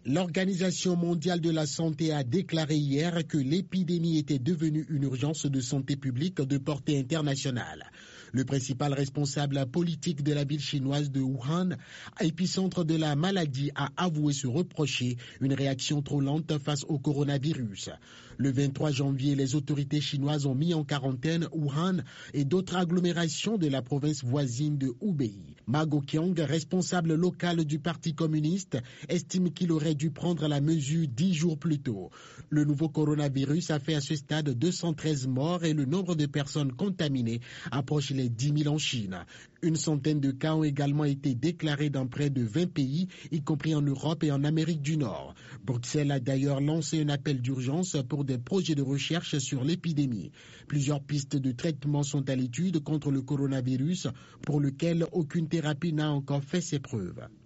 L'Organisation mondiale de la santé a déclaré hier que l'épidémie était devenue une urgence de santé publique de portée internationale. Le principal responsable politique de la ville chinoise de Wuhan, épicentre de la maladie, a avoué se reprocher une réaction trop lente face au coronavirus. Le 23 janvier, les autorités chinoises ont mis en quarantaine Wuhan et d'autres agglomérations de la province voisine de Hubei. Ma Guoqiang, responsable local du Parti communiste, estime qu'il aurait dû prendre la mesure 10 jours plus tôt. Le nouveau coronavirus a fait à ce stade 213 morts et le nombre de personnes contaminées approche les 10 000 en Chine. Une centaine de cas ont également été déclarés dans près de 20 pays, y compris en Europe et en Amérique du Nord. Bruxelles a d'ailleurs lancé un appel d'urgence pour des projets de recherche sur l'épidémie. Plusieurs pistes de traitement sont à l'étude contre le coronavirus, pour lequel aucune thérapie n'a encore fait ses preuves.